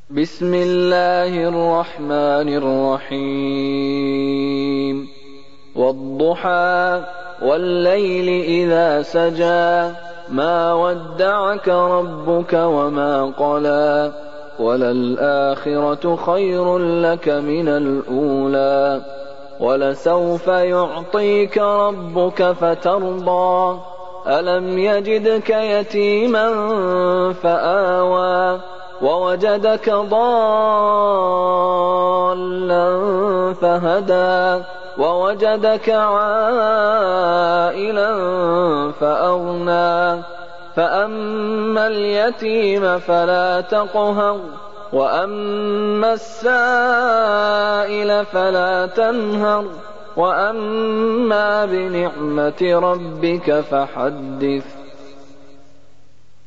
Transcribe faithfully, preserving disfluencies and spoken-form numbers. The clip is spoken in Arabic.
بسم الله الرحمن الرحيم والضحى والليل إذا سجى ما ودعك ربك وما قلى وللآخرة خير لك من الأولى ولسوف يعطيك ربك فترضى ألم يجدك يتيما فآوى ووجدك ضالا فهدى ووجدك عائلا فأغنى فأما اليتيم فلا تقهر وأما السائل فلا تنهر وأما بنعمة ربك فحدث